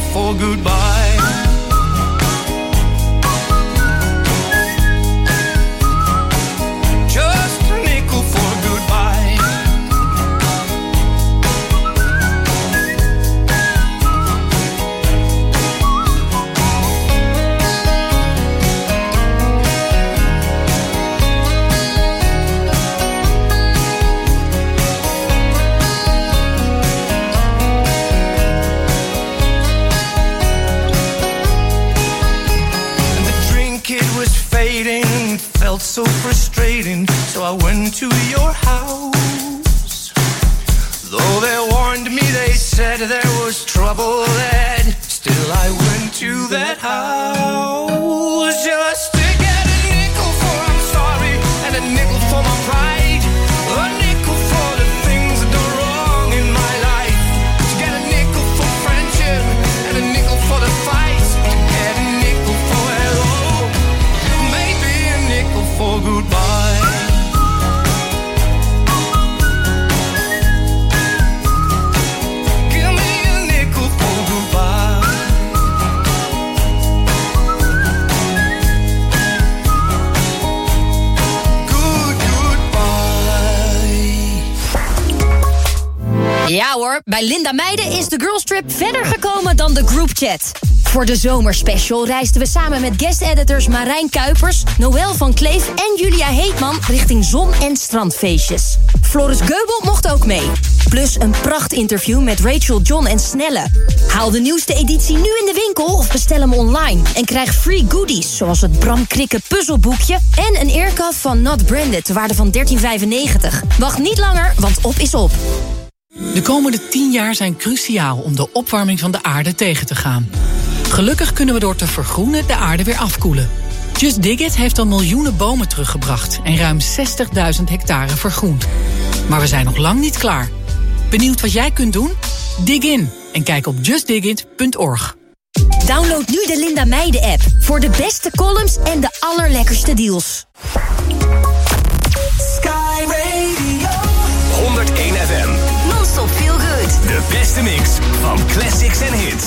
for goodbye. Just a nickel for goodbye. Felt so frustrating, so I went to your house. Though they warned me, they said there was trouble ahead, still I went to that house just to get a nickel for I'm sorry, and a nickel for my pride, a nickel for the things that go wrong in my life, to get a nickel for friendship, and a nickel for the fight, to get a nickel for hello, maybe a nickel for goodbye. Give me a nickel for goodbye. Ja hoor, bij Linda Meijden is de Girls Trip verder gekomen dan de groupchat. Voor de zomerspecial reisden we samen met guest-editors Marijn Kuipers, Noël van Kleef en Julia Heetman richting zon- en strandfeestjes. Floris Geubel mocht ook mee. Plus een prachtinterview met Rachel, John en Snelle. Haal de nieuwste editie nu in de winkel of bestel hem online. En krijg free goodies, zoals het Bram Krikke puzzelboekje en een earcuff van Not Branded, ter waarde van $13,95. Wacht niet langer, want op is op. De komende 10 jaar zijn cruciaal om de opwarming van de aarde tegen te gaan. Gelukkig kunnen we door te vergroenen de aarde weer afkoelen. Just Dig It heeft al miljoenen bomen teruggebracht en ruim 60.000 hectare vergroend. Maar we zijn nog lang niet klaar. Benieuwd wat jij kunt doen? Dig in en kijk op justdigit.org. Download nu de Linda Meijden app voor de beste columns en de allerlekkerste deals. Sky Radio 101 FM. Non-stop feel good. De beste mix van classics en hits.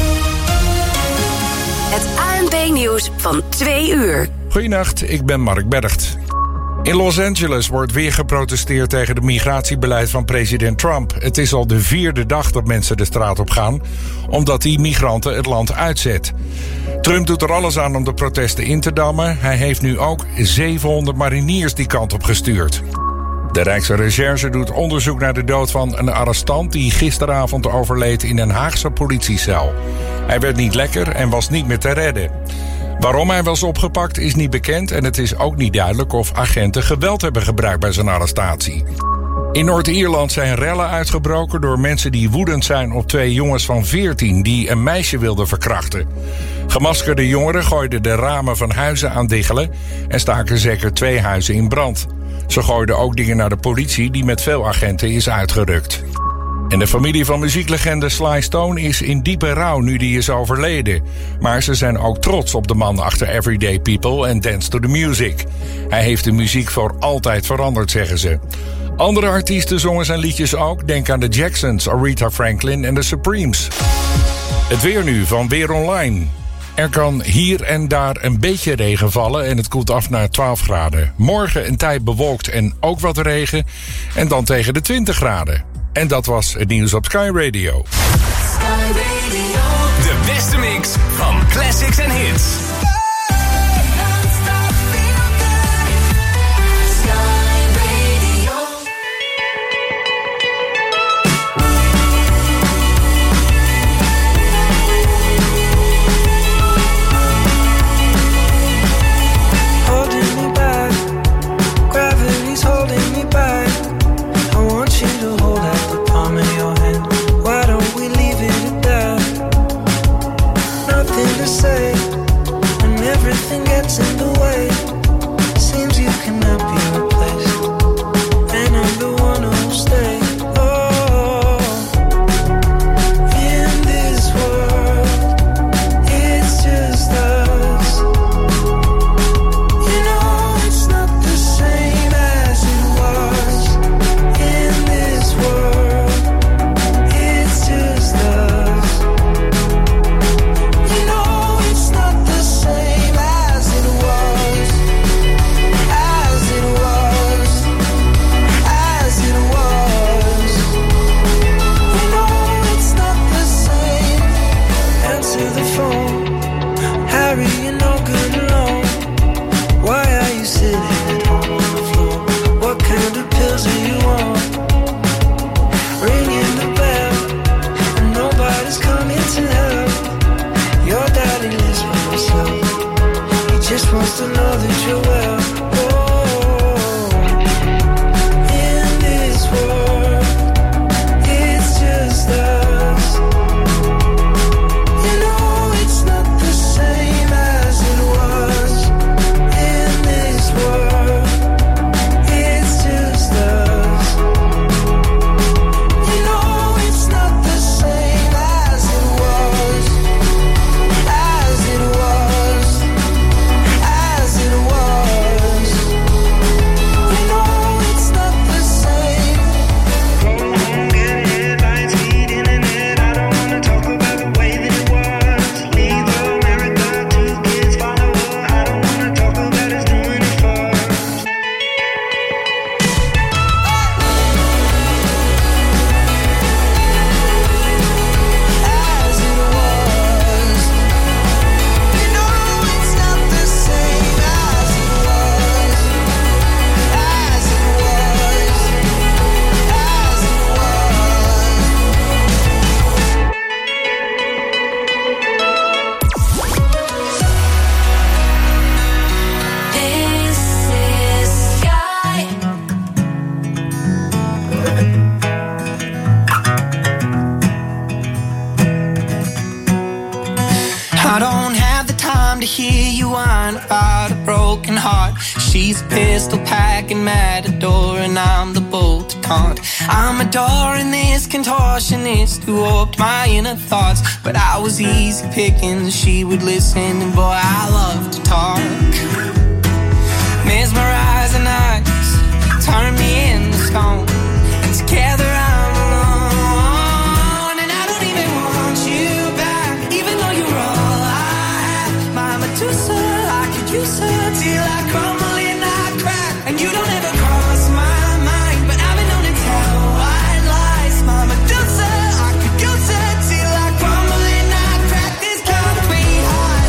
Het ANP-nieuws van 2 uur. Goedenacht, ik ben Mark Bergt. In Los Angeles wordt weer geprotesteerd tegen het migratiebeleid van president Trump. Het is al de 4e dag dat mensen de straat op gaan, omdat hij migranten het land uitzet. Trump doet er alles aan om de protesten in te dammen. Hij heeft nu ook 700 mariniers die kant op gestuurd. De Rijksrecherche doet onderzoek naar de dood van een arrestant die gisteravond overleed in een Haagse politiecel. Hij werd niet lekker en was niet meer te redden. Waarom hij was opgepakt is niet bekend en het is ook niet duidelijk of agenten geweld hebben gebruikt bij zijn arrestatie. In Noord-Ierland zijn rellen uitgebroken door mensen die woedend zijn op 2 jongens van 14 die een meisje wilden verkrachten. Gemaskerde jongeren gooiden de ramen van huizen aan diggelen en staken zeker 2 huizen in brand. Ze gooiden ook dingen naar de politie die met veel agenten is uitgerukt. En de familie van muzieklegende Sly Stone is in diepe rouw nu die is overleden. Maar ze zijn ook trots op de man achter Everyday People en Dance to the Music. Hij heeft de muziek voor altijd veranderd, zeggen ze. Andere artiesten zongen zijn liedjes ook. Denk aan de Jacksons, Aretha Franklin en de Supremes. Het weer nu van Weer Online. Er kan hier en daar een beetje regen vallen en het koelt af naar 12 graden. Morgen een tijd bewolkt en ook wat regen. En dan tegen de 20 graden. En dat was het nieuws op Sky Radio. Sky Radio. De beste mix van classics en hits. Non-stop feel good. Sky Radio. Holding me back, gravity's holding me back. I want you to hold out the palm of your hand. Why don't we leave it at that? Nothing to say, hear you whine about a broken heart. She's a pistol packing matador, and I'm the bull to taunt. I'm adoring this contortionist who warped my inner thoughts, but I was easy pickings. She would listen, and boy, I love to talk. Mesmerizing eyes turn me into stone, and together I'm alone. And I don't even want you back, even though you're all I have. My Medusa, I could use her till I crumble and I crack. And you don't ever cross my mind, but I've been known to tell white lies. My Medusa, I could use her till I crumble and I crack. This concrete heart,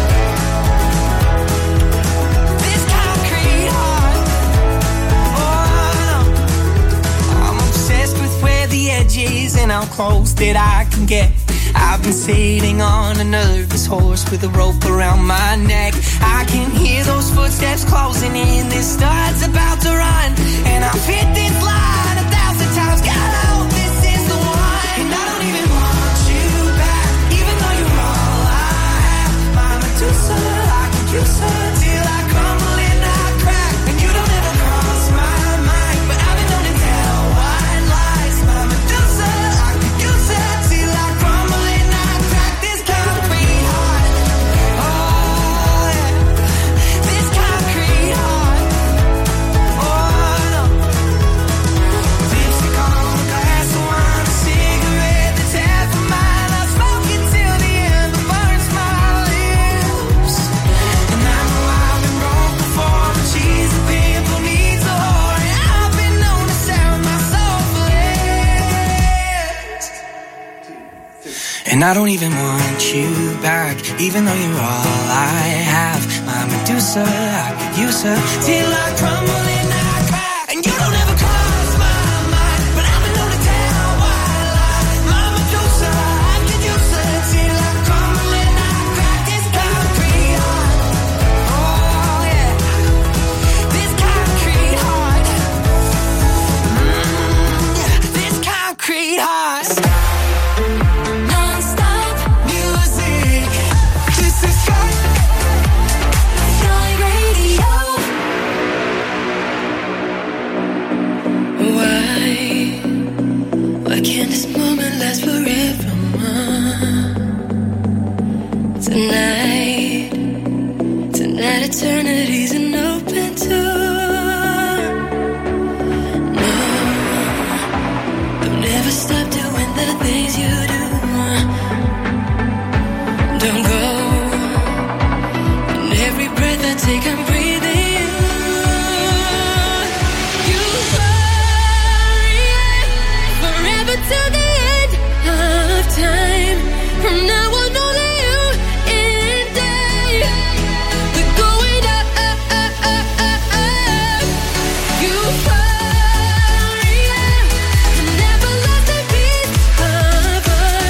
this concrete heart. Oh no, I'm obsessed with where the edge is and how close that I can get. I've been sitting on a nervous horse with a rope around my neck. I can hear those footsteps closing in. This stud's about to run, and I've hit this line 1,000 times. God, I hope this is the one. And I don't even want you back, even though you're all I have. My Medusa, I could use her till I crumble and I crack. And you don't ever cross my mind, but I've been known to tell white lies. My Medusa, I could use her till I crumble and I crack. This concrete heart, oh yeah, this concrete heart, oh no. Lipstick on a glass of wine, a cigarette that's half of mine. I smoke it till the end, but burns my lips. And I know I've been wrong before, but she's a pimp who needs a whore, and I've been known to sell my soul for less. And I don't even want you back, even though you're all I have. My Medusa, I could use her till I crumble and I crack. And you don't ever cross my mind, but I've been known to tell white lies. My Medusa, I could use her till I crumble and I crack. This concrete heart, oh yeah, this concrete heart, yeah, this concrete heart. Non-stop music. This is Sky Radio. Why can't this moment last forever? Tonight eternity's an open door. No, I've never stopped doing the things you do. Don't go. And every breath I take, I'm breathing you. You hurry forever till the end of time. From now on, only you and I. We're going up, up, up, up, up, up. You hurry, never lost a piece of us.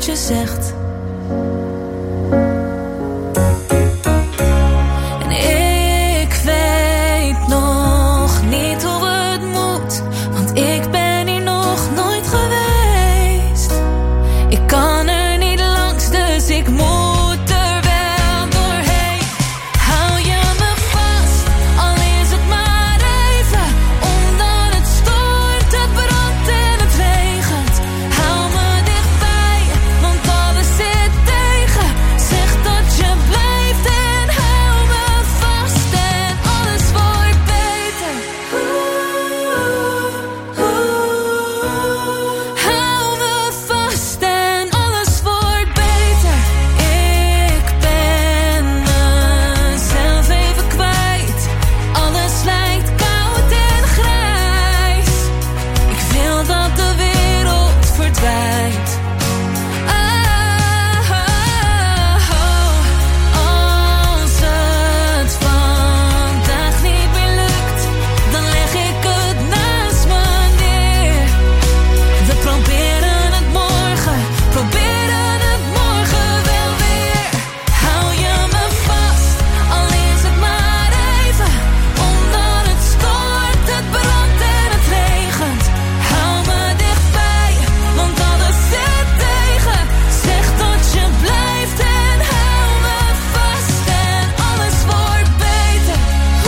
je zegt. En ik weet nog niet hoe het moet, want ik ben hier nog nooit geweest. Ik kan er niet langs, dus ik moet er wel doorheen. Hou je me vast, al is het maar even, omdat het stoort, het brandt en het regent. Hou me dichtbij, want alles zit tegen. Zeg dat je blijft en hou me vast en alles wordt beter. Hou me vast en alles wordt beter. Ik ben mezelf even kwijt. Alles lijkt koud en grijs. Ik wil dat de wereld verdwijnt. Als het vandaag niet meer lukt, dan leg ik het naast me neer. We proberen het morgen wel weer. Hou je me vast, al is het maar even, omdat het stoort, het brandt en het regent. Hou me dichtbij, want alles zit tegen. Zeg dat je blijft en hou me vast en alles wordt beter.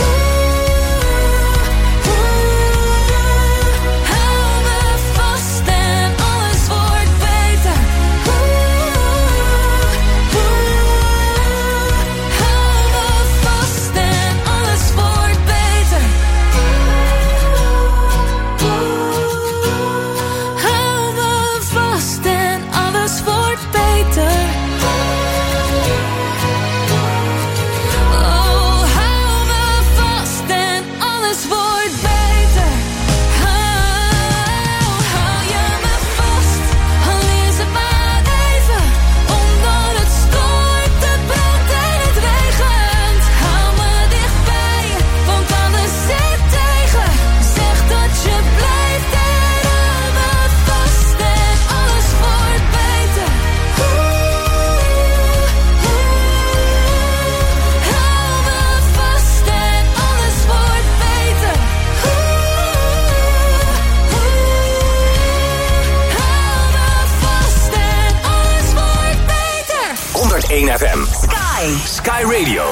Hou me vast en alles wordt beter. Hou me vast en alles wordt beter. Hou me vast en alles wordt beter. Oh, hou me vast en alles wordt beter. Hou je me vast, al is het maar even, omdat het stoort, het brandt en het regent. Hou me dichtbij, want alles zit tegen. Zeg dat je blijft en hou me vast en alles wordt beter. Hou me vast en alles wordt beter. Hou me vast en alles wordt beter. 101 FM. Sky. Sky Radio.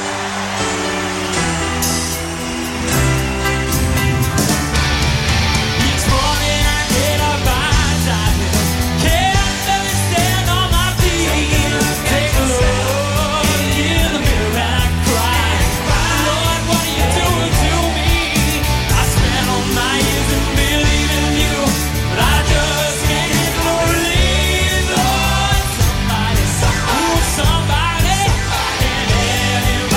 Each morning I get up, I can't barely stand on my feet. Take a look in the mirror and I cry. Lord, what are you doing to me? I spent all my years in believing you, but I just can't believe, Lord, somebody, can anybody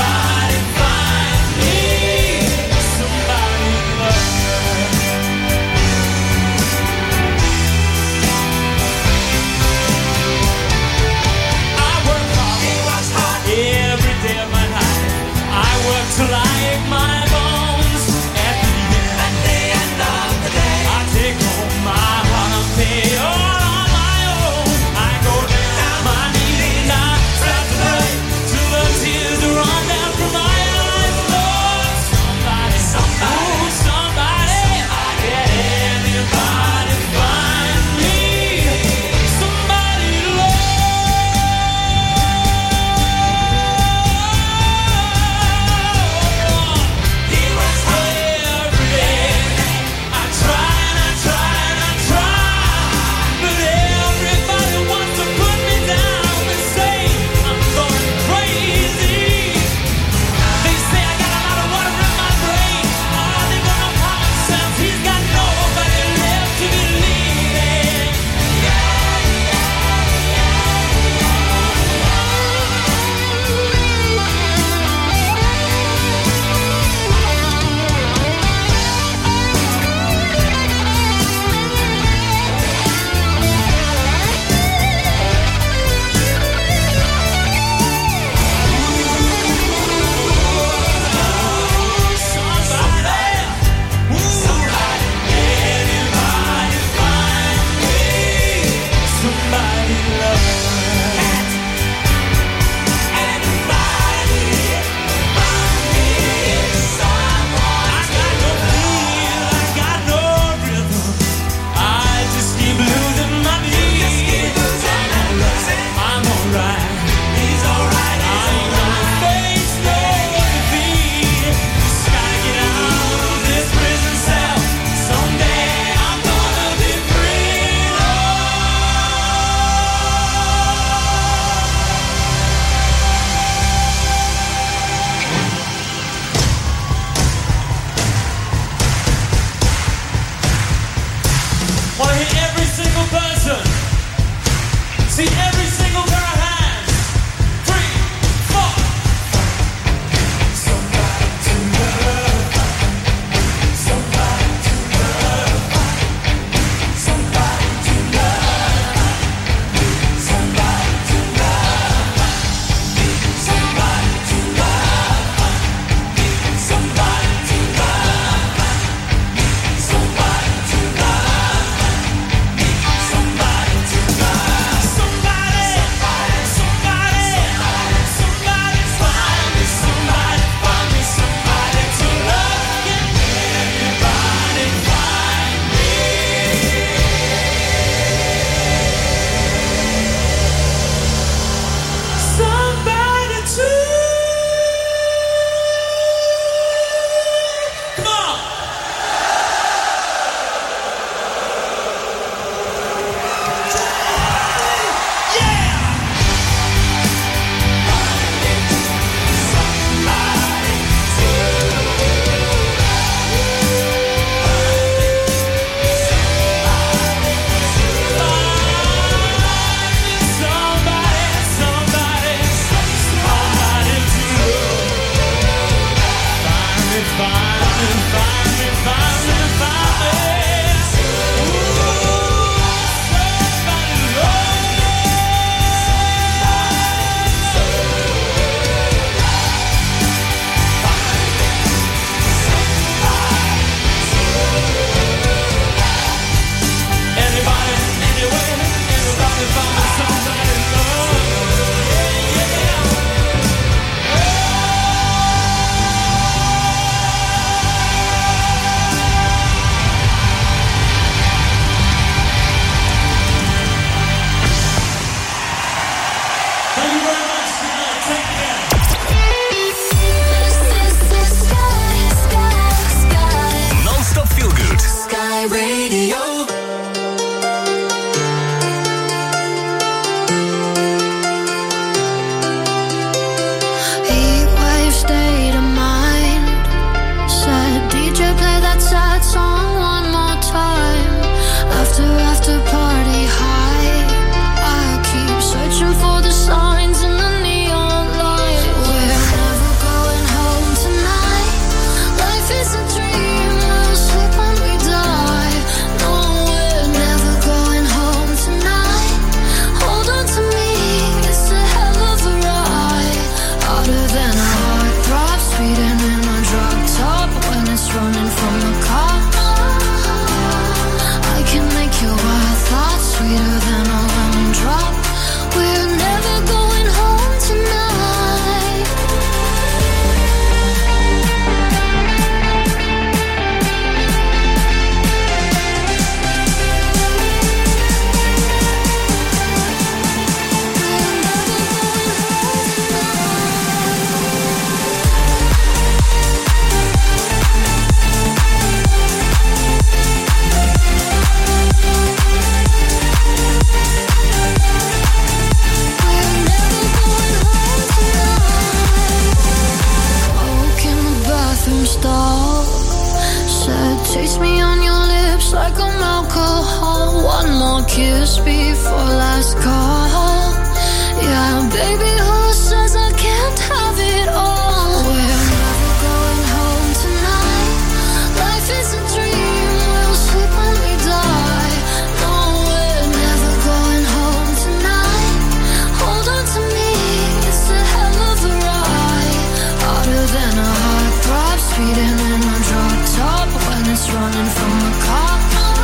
One more kiss before last call. Yeah, baby, who says I can't have it all? We're never going home tonight. Life is a dream, we'll sleep when we die. No, we're never going home tonight. Hold on to me, it's a hell of a ride. Harder than a heart throb, speeding in a drop top when it's running from a cop.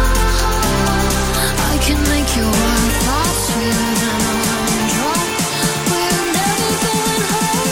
I can make your one thought sweeter than a lemon drop. We're never going home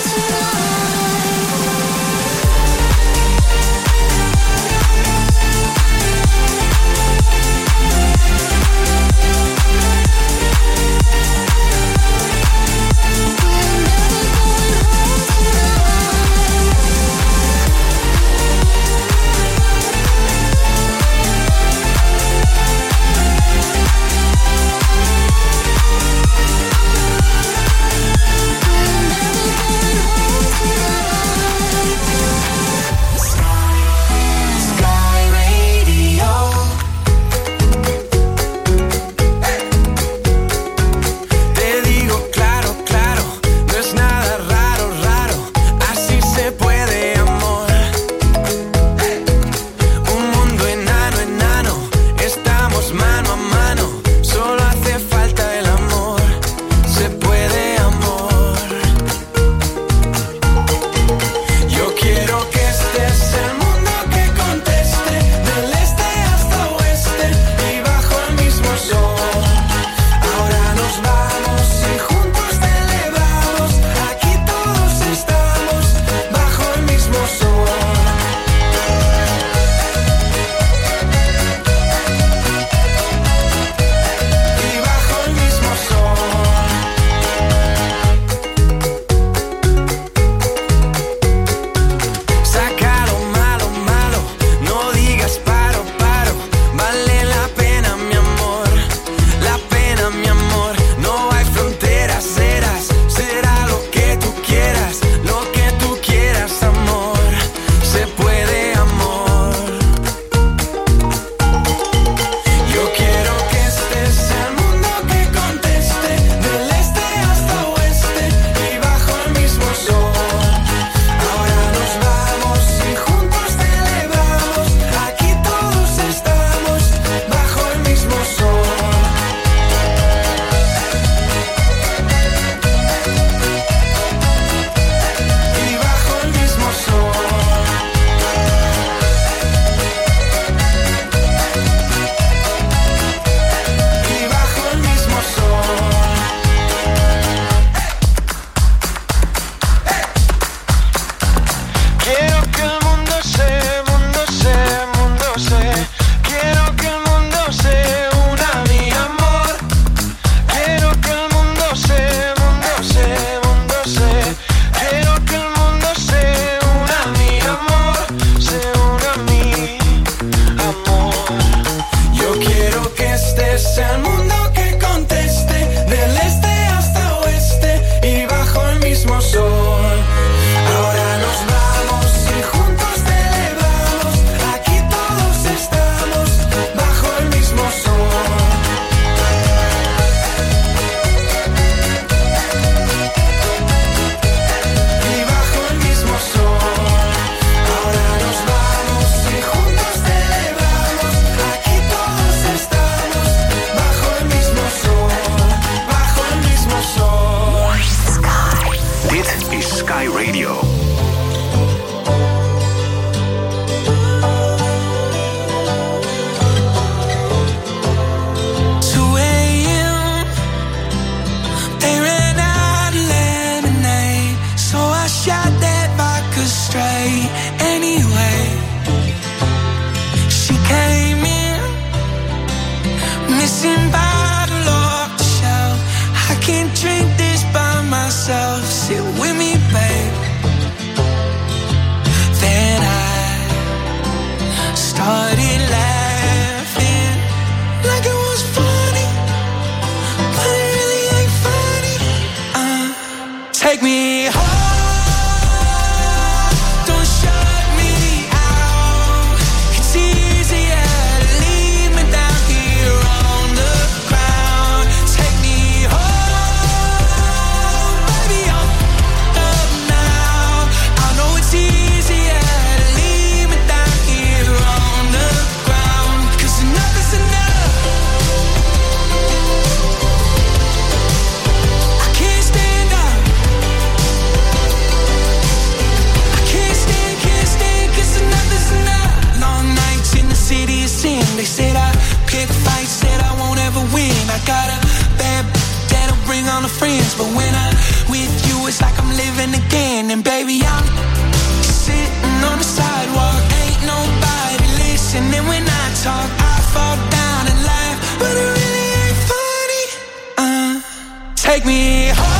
on the never win. I got a bad that'll bring all the friends, but when I'm with you, it's like I'm living again. And baby, I'm sitting on the sidewalk, ain't nobody listening when I talk. I fall down and laugh, but it really ain't funny. Take me home.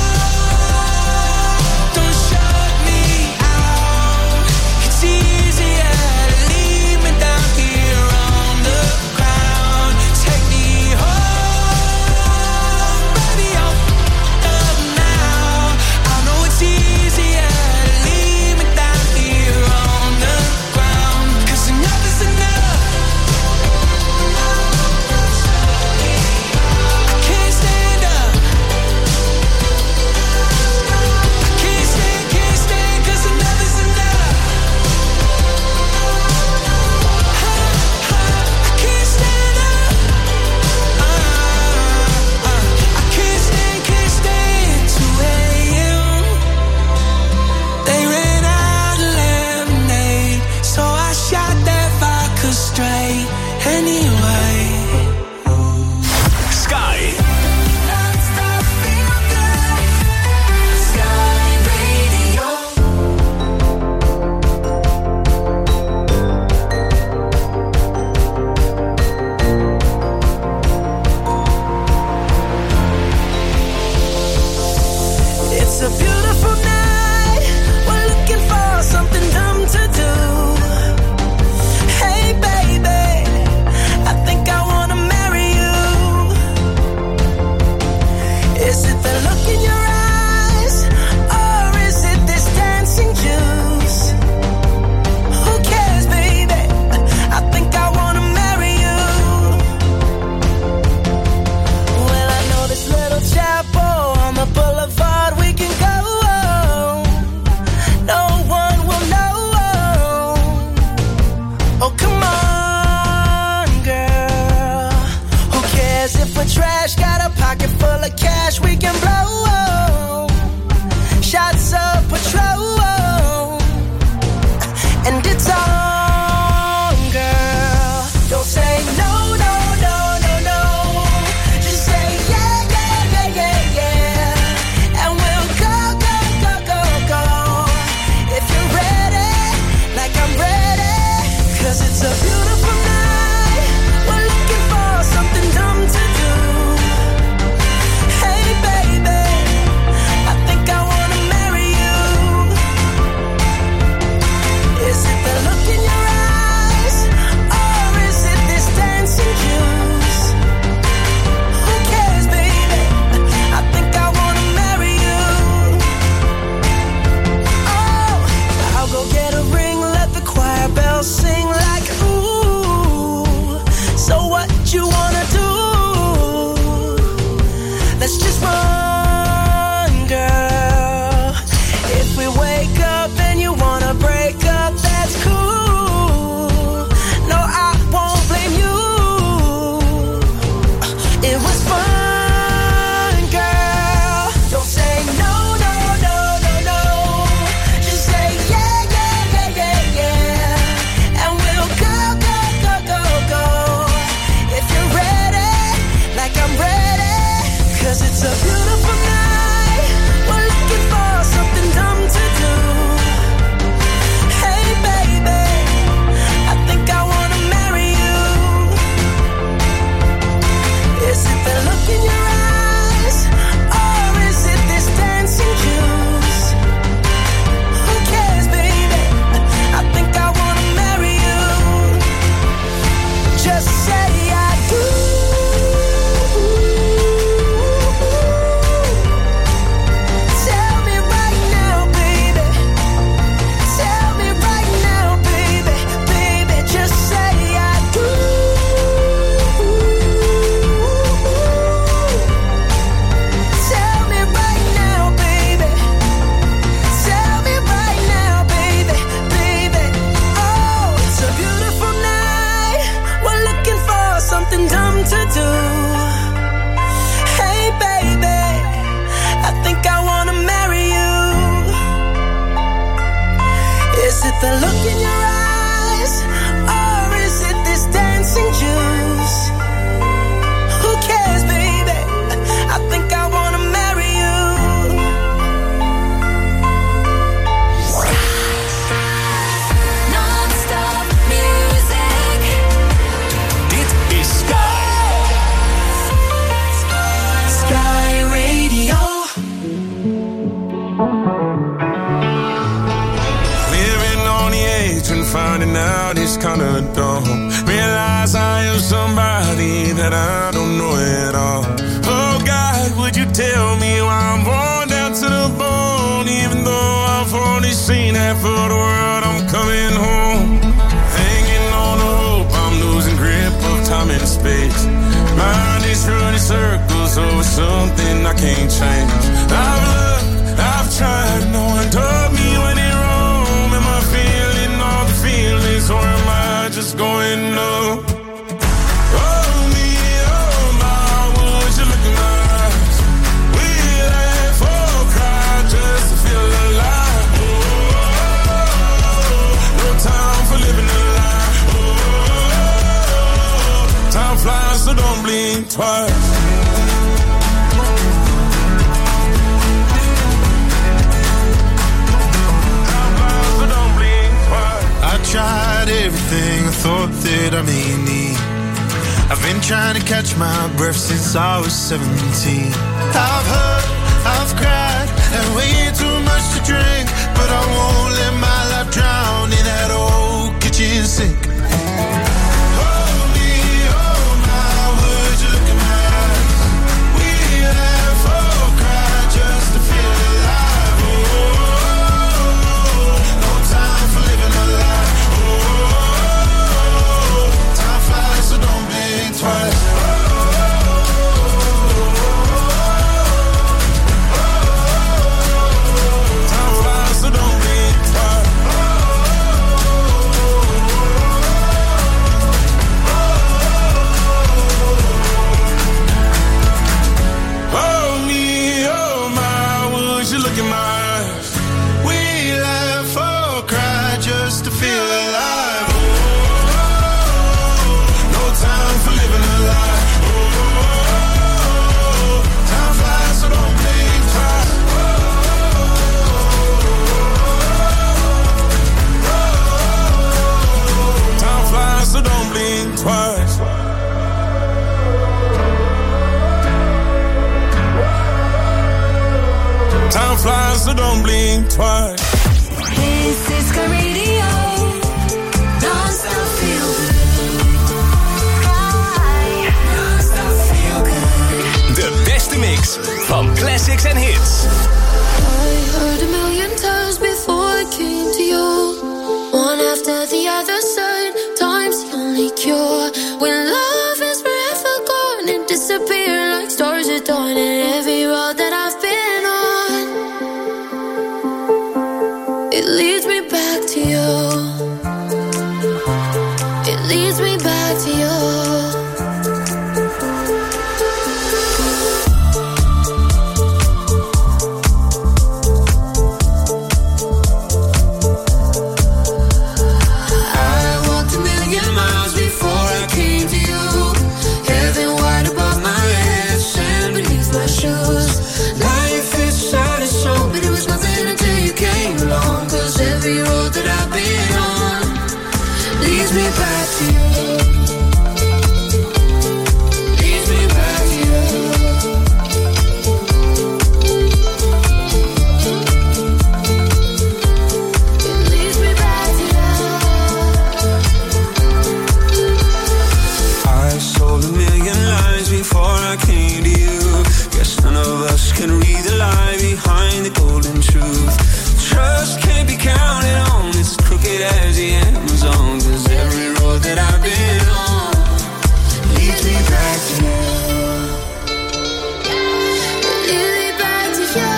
the look in your eyes, or is it this dancing juice? Who that I don't know it all. Oh God, would you tell me why I'm worn down to the bone? Even though I've only seen half of the world, I'm coming home. Hanging on the hope, I'm losing grip of time and space. Mind is running circles over something I can't change. I've looked, I've tried, no one told me when in Rome. Am I feeling all the feelings, or am I just going numb? Oh me, oh my, would you look in my eyes? We laugh or cry just to feel alive. Oh, no time for living a lie. Oh, time flies, so don't blink twice. I tried everything I thought that I may need. I've been trying to catch my breath since I was 17. I've hurt, I've cried, and way too much to drink, but I won't let my life drown in that old kitchen sink. Hold me, oh my, would you look in my eyes? We laugh or cry just to feel alive. Oh, no time for living a lie. Twice. Time flies, so don't blink twice. Oh me, oh my, would you look in my eyes? We laugh or cry just to feel alive. Time for living a lie. Oh, time flies, so don't blink twice. Time flies, so don't blink twice. Time flies, so don't blink twice. This is Sky Radio. Non-stop feel good. De beste mix van classics en hits. I heard a million times before I came to you. One after the other side, time's the only cure. When love is forever gone and disappear like stars at dawn. And every road that I've been on, it leads me back to you. It leads me back to you. Every road that I've been on leads me back to you. Leads me back to you. It leads me back to you. I sold a million lies before I came to you. Guess none of us can read the lie behind the golden truth. Trust can't be counted on, it's crooked as the Amazon. Cause every road that I've been on leads me back to you. Lead me back to you.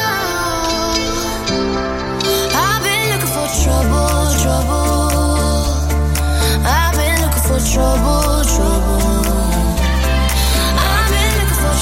I've been looking for trouble, trouble. I've been looking for trouble, trouble. I've been looking for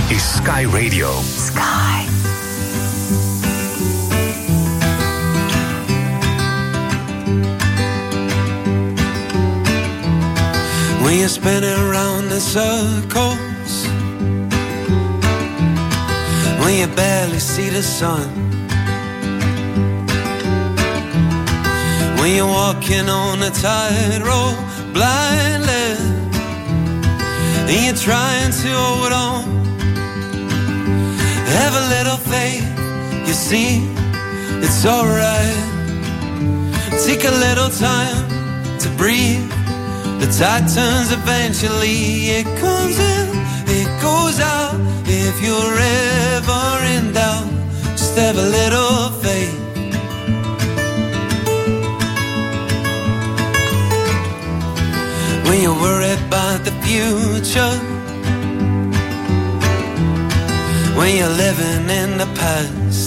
is Sky Radio. Sky. When you're spinning around in circles, when you barely see the sun, when you're walking on a tightrope blindly, and you're trying to hold on, have a little faith, you see, it's alright. Take a little time to breathe. The tide turns eventually, it comes in, it goes out. If you're ever in doubt, just have a little faith. When you're worried about the future, when you're living in the past,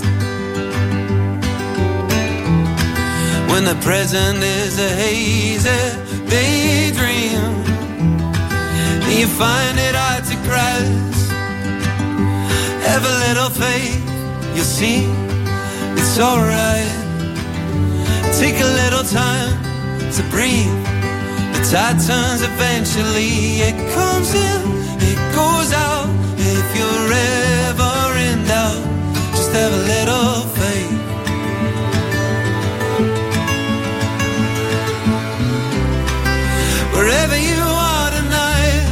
when the present is a hazy daydream, and you find it hard to grasp, have a little faith, you'll see, it's alright. Take a little time to breathe. The tide turns eventually, it comes in, it goes out. If you're ever in doubt, just have a little faith. Wherever you are tonight,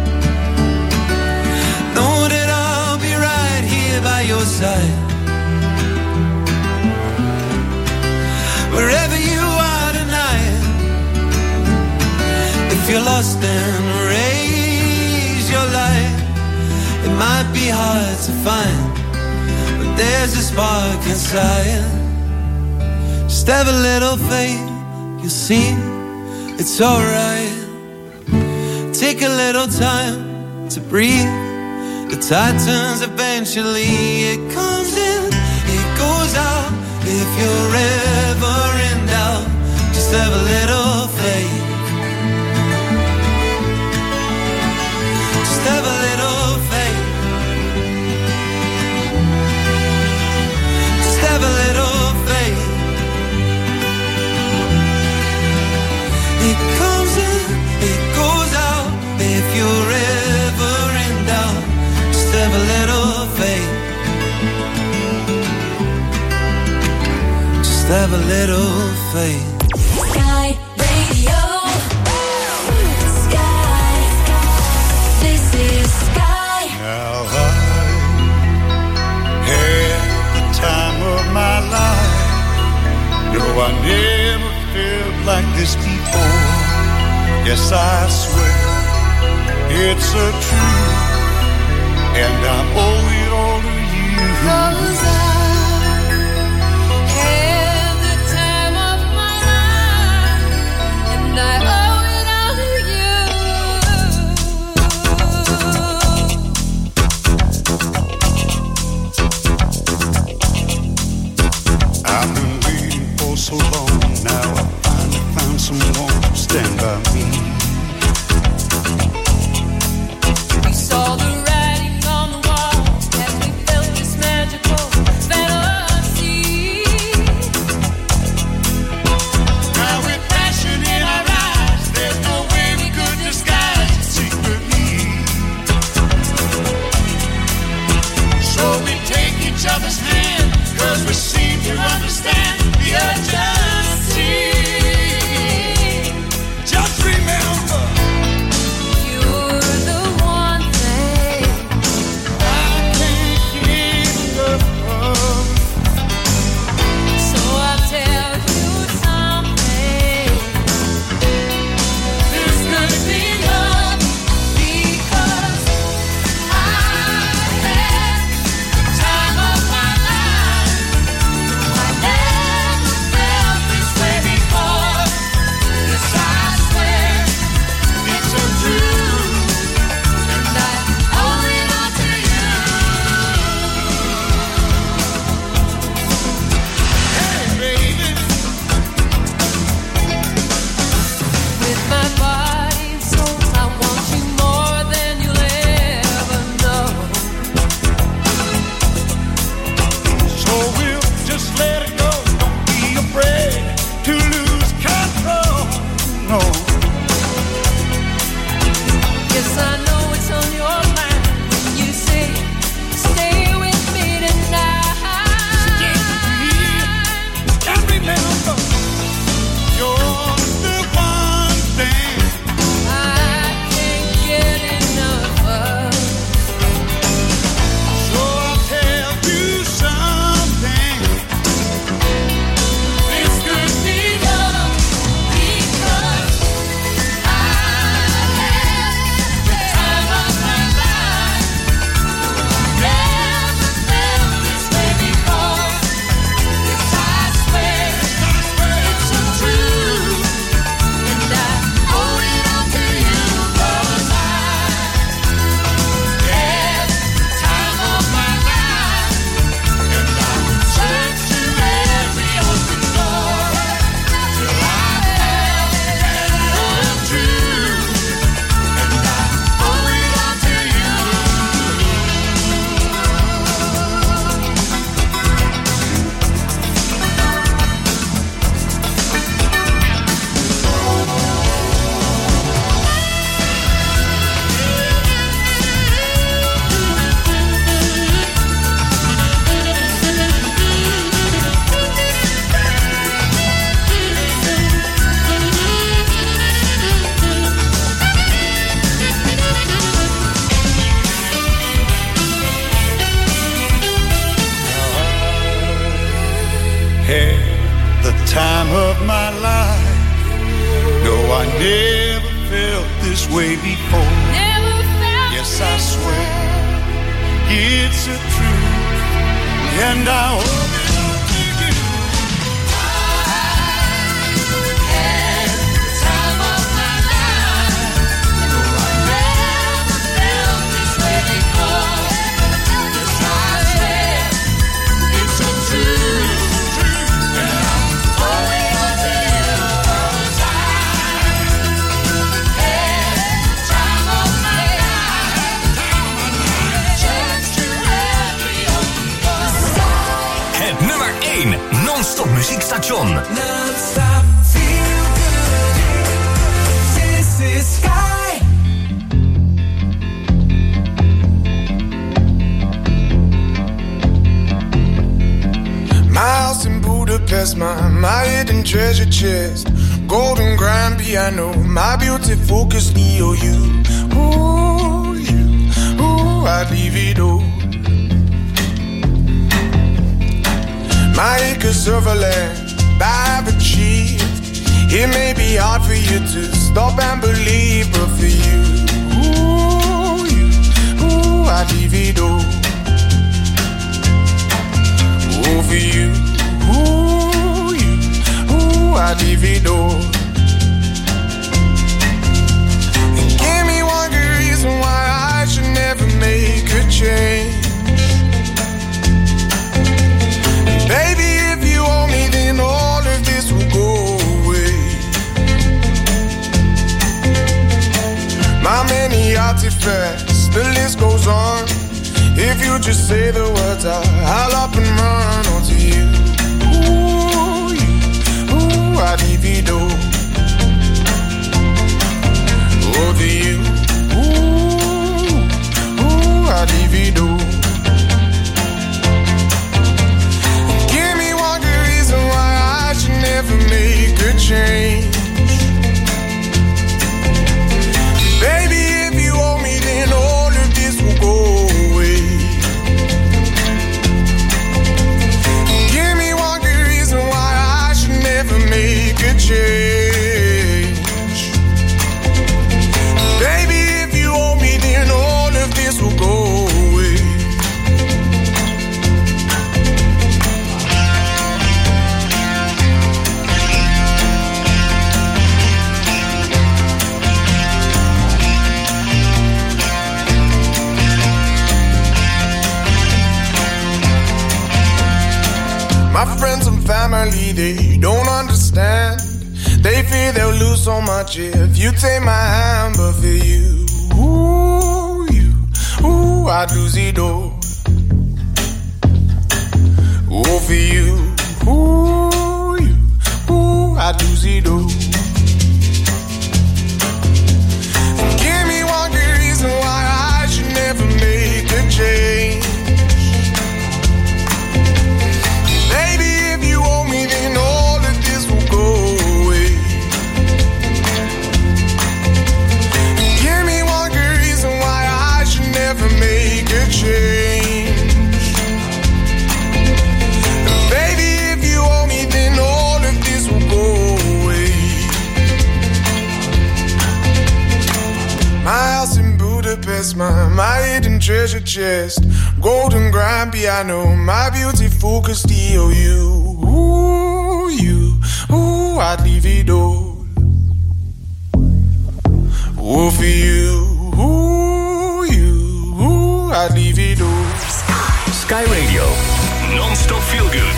know that I'll be right here by your side. Wherever you are tonight, if you're lost then raise your light. It might be hard to find, but there's a spark inside. Just have a little faith, you'll see, it's alright. Take a little time to breathe. The tide turns eventually, it comes in, it goes out. If you're ever in doubt, just have a little faith. Just have a little faith. Just have a little faith. It comes in, it goes out. If you're ever in doubt, just have a little faith. Just have a little faith. Sky Radio. Sky. This is Sky. Now I had the time of my life. No, I never felt like this before. Yes, I swear it's a truth, and I owe it all to you. 'Cause I had the time of my life, and I owe it all to you. I've been waiting for so long. Now I finally found someone to stand by me. saw the writing on the wall as we felt this magical fantasy. Now with passion in our eyes, there's no way we could disguise it secretly. So we take each other's hand, 'cause we seem to understand the urgency. Just remember, my life. No, I never felt this way before. Yes, I swear it's a truth, and I hope it don't take you. I had the time of my life. No, I never felt this way before. Yes, I swear it's a truth, and I'm owing it to you. 'Cause I had the time of my life. Chance to have you. Het nummer 1 non-stop muziekstation. Non-stop feel good. This is Sky. My house in Budapest, my hidden treasure chest, golden grand piano, my beauty focus EOU. Ooh, you, ooh, I'd leave it all. My acres of land I've achieved. It may be hard for you to stop and believe, but for you, ooh, I'd leave it all. Ooh, for you, I'd leave it all. Give me one good reason why I should never make a change. Baby, if you owe me, then all of this will go away. My many artifacts, the list goes on. If you just say the words, I'll up and run onto you. Ooh, I'd leave it all. Over you. Ooh, I'd leave it all. Never make a change. Baby, if you owe me, then all of this will go away. Give me one good reason why I should never make a change. Baby, if you owe me, then all of this will go away. My friends and family, they don't understand. They fear they'll lose so much if you take my hand. But for you, I'd lose it all. Oh, for you, I'd lose it all. Give me one good reason why I should never make a change. Then all of this will go away. Give me one good reason why I should never make a change. Baby, if you owe me, then all of this will go away. My house in Budapest, my hidden treasure chest, golden grand piano, my beauty focused EOU. I'd leave it all. Oh, for you, I'd leave it all. Sky Radio, non-stop feel good.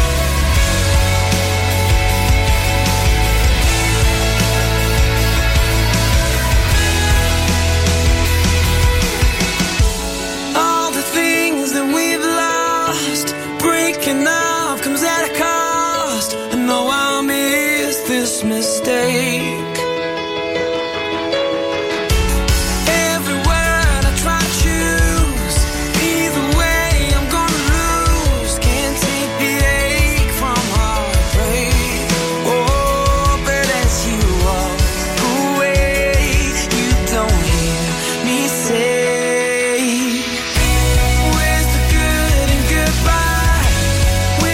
All the things that we've lost, breaking up comes at a cost. I know I'll miss this mistake. Every word I try to choose, either way I'm gonna lose. Can't take the ache from heartbreak. Oh, but as you walk away, you don't hear me say, where's the good and goodbye?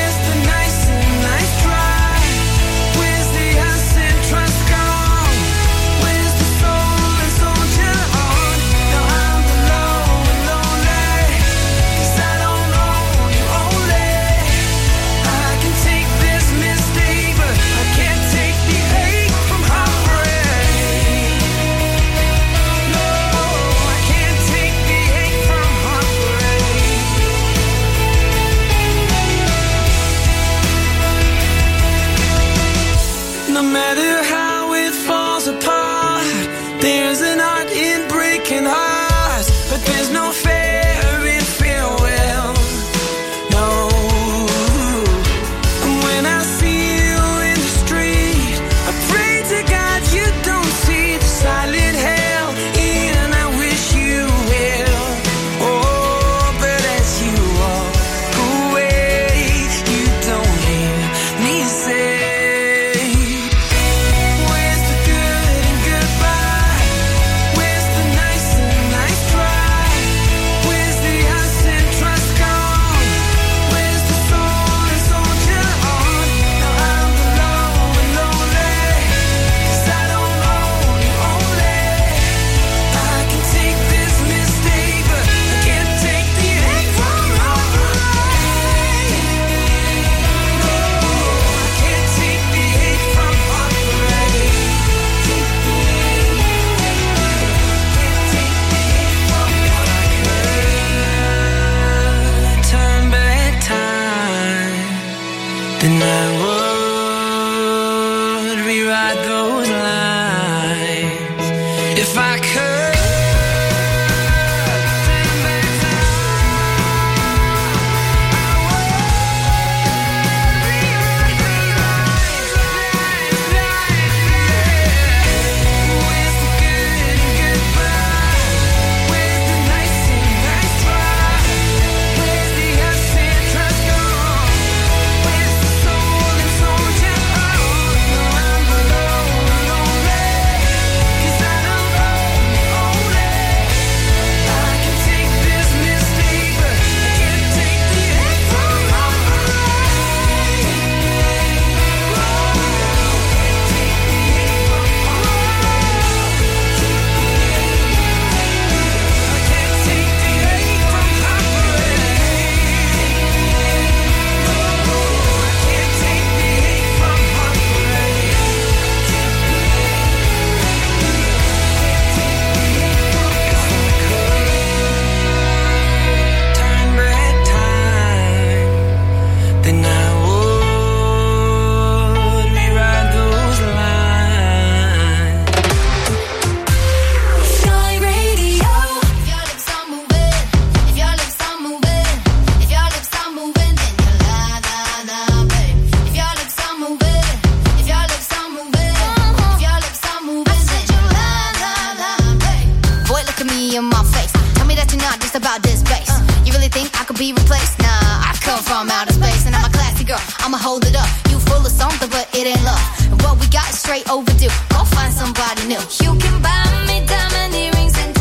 I could be replaced. Nah, I come from outer space and I'm a classy girl. I'ma hold it up. You full of something, but it ain't love. And what we got is straight overdue. Go find somebody new. You can buy me diamond earrings and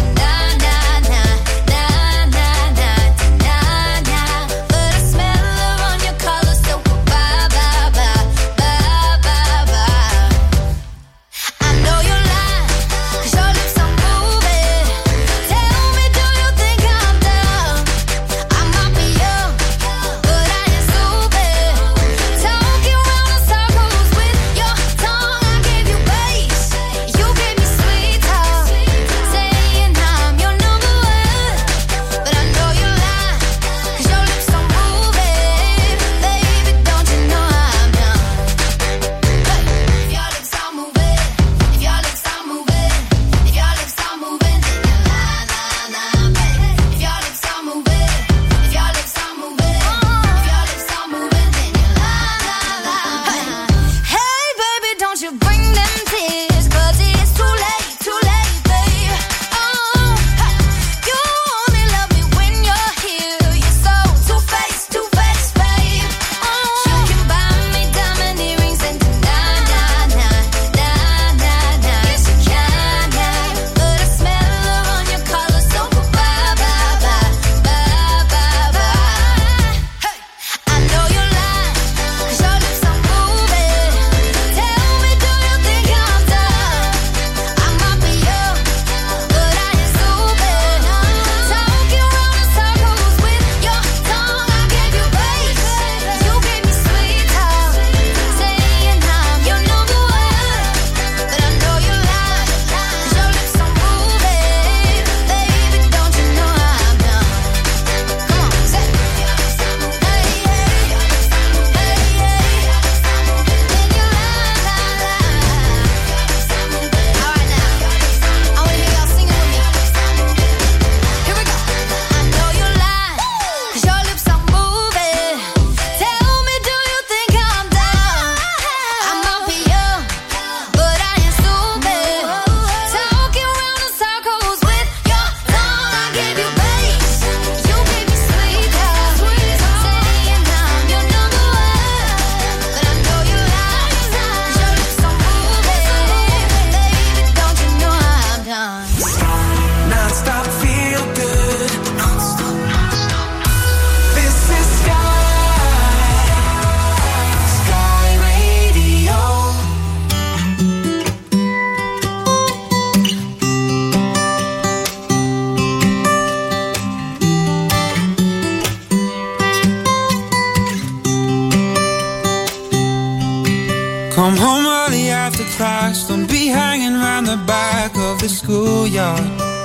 Come home early after class, don't be hanging around the back of the schoolyard.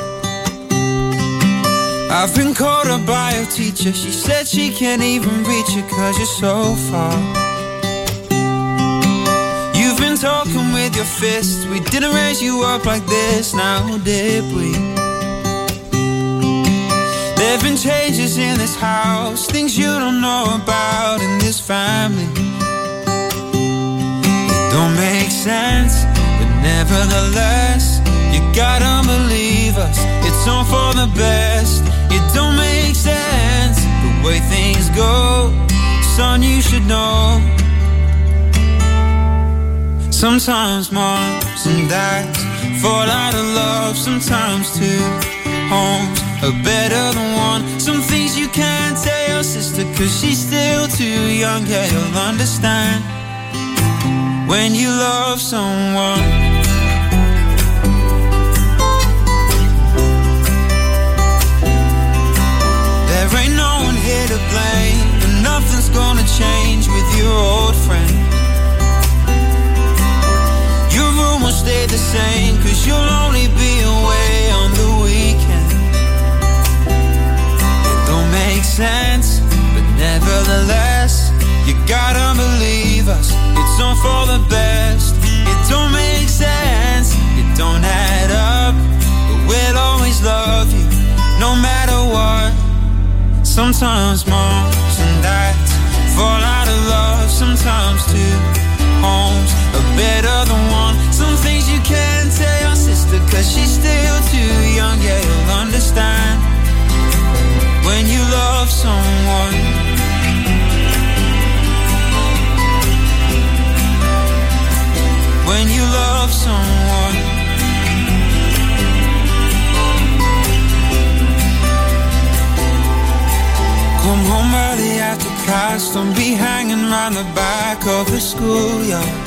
I've been called up by a teacher, she said she can't even reach you 'cause you're so far. You've been talking with your fists, we didn't raise you up like this, now did we? There've been changes in this house, things you don't know about in this family. Don't make sense, but nevertheless, you gotta believe us, it's all for the best. It don't make sense, the way things go, son, you should know. Sometimes moms and dads fall out of love, sometimes two homes are better than one. Some things you can't tell your sister 'cause she's still too young, yeah, you'll understand when you love someone. There ain't no one here to blame, and nothing's gonna change with your old friend. Your room will stay the same 'cause you'll only be away on the weekend. It don't make sense, but nevertheless, you gotta believe us, it's all for the best. It don't make sense, it don't add up, but we'll always love you, no matter what. Sometimes moms and dads fall out of love, sometimes two homes are better than one. Some things you can't tell your sister 'cause she's still too young, yeah, you'll understand when you you love someone. When you love someone. Come home early after class, don't be hanging round the back of the schoolyard.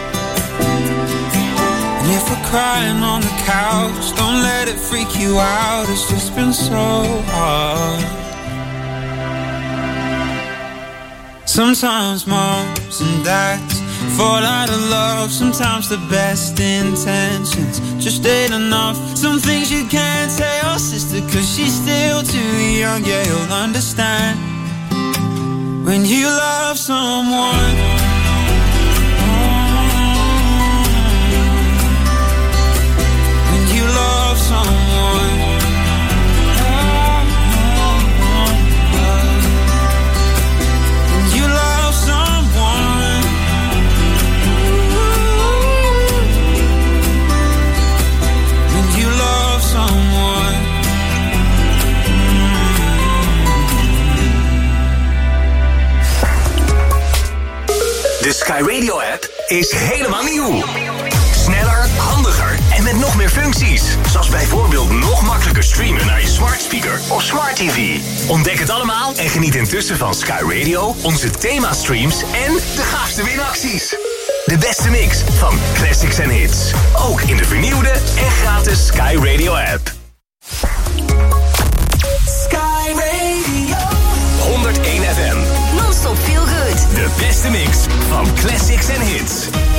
And if we're crying on the couch, don't let it freak you out, it's just been so hard. Sometimes moms and dads fall out of love, sometimes the best intentions just ain't enough. Some things you can't say, oh sister, cause she's still too young. Yeah, you'll understand when you love someone. When you love someone. When you love someone. When you love someone. De Sky Radio app is helemaal nieuw. Sneller, handiger en met nog meer functies. Zoals bijvoorbeeld nog makkelijker streamen naar je smart speaker of smart TV. Ontdek het allemaal en geniet intussen van Sky Radio, onze themastreams en de gaafste winacties. De beste mix van classics en hits. Ook in de vernieuwde en gratis Sky Radio app. Sky Radio. 101 FM. Non-stop feel good. De beste mix van classics en hits.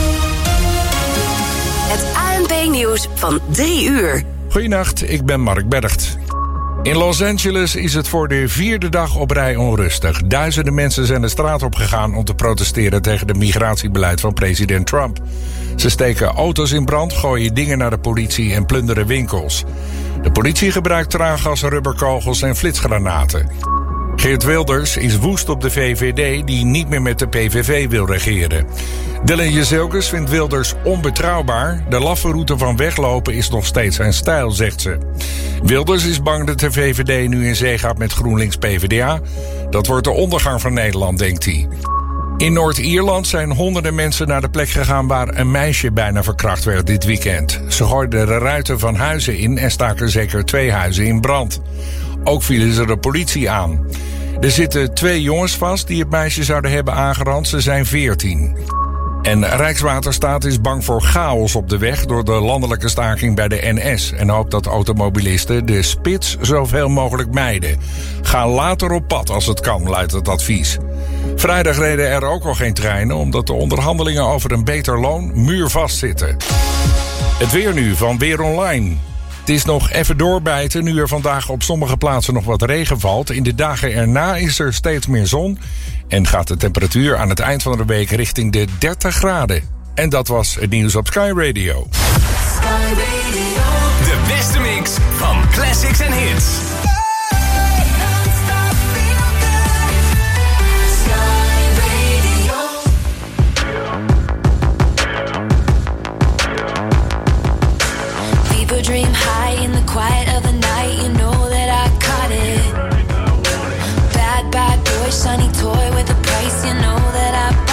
Het ANP-nieuws van 3 uur. Goedenacht, ik ben Mark Bergt. In Los Angeles is het voor de 4e dag op rij onrustig. Duizenden mensen zijn de straat op gegaan om te protesteren tegen het migratiebeleid van president Trump. Ze steken auto's in brand, gooien dingen naar de politie en plunderen winkels. De politie gebruikt traangas, rubberkogels en flitsgranaten. Geert Wilders is woest op de VVD die niet meer met de PVV wil regeren. Dylan Jezelkes vindt Wilders onbetrouwbaar. De laffe route van weglopen is nog steeds zijn stijl, zegt ze. Wilders is bang dat de VVD nu in zee gaat met GroenLinks-PVDA. Dat wordt de ondergang van Nederland, denkt hij. In Noord-Ierland zijn honderden mensen naar de plek gegaan waar een meisje bijna verkracht werd dit weekend. Ze gooiden de ruiten van huizen in en staken zeker 2 huizen in brand. Ook vielen ze de politie aan. Er zitten 2 jongens vast die het meisje zouden hebben aangerand. Ze zijn 14. En Rijkswaterstaat is bang voor chaos op de weg door de landelijke staking bij de NS en hoopt dat automobilisten de spits zoveel mogelijk mijden. Ga later op pad als het kan, luidt het advies. Vrijdag reden er ook al geen treinen omdat de onderhandelingen over een beter loon muurvast zitten. Het weer nu van Weer Online. Het is nog even doorbijten nu er vandaag op sommige plaatsen nog wat regen valt. In de dagen erna is er steeds meer zon en gaat de temperatuur aan het eind van de week richting de 30 graden. En dat was het nieuws op Sky Radio. Sky Radio. De beste mix van classics en hits. Non-stop feel good. Sky Radio. People dream high in the quiet of the night. You know that I caught it. Bad, bad boy, shiny toy with a price. You know that I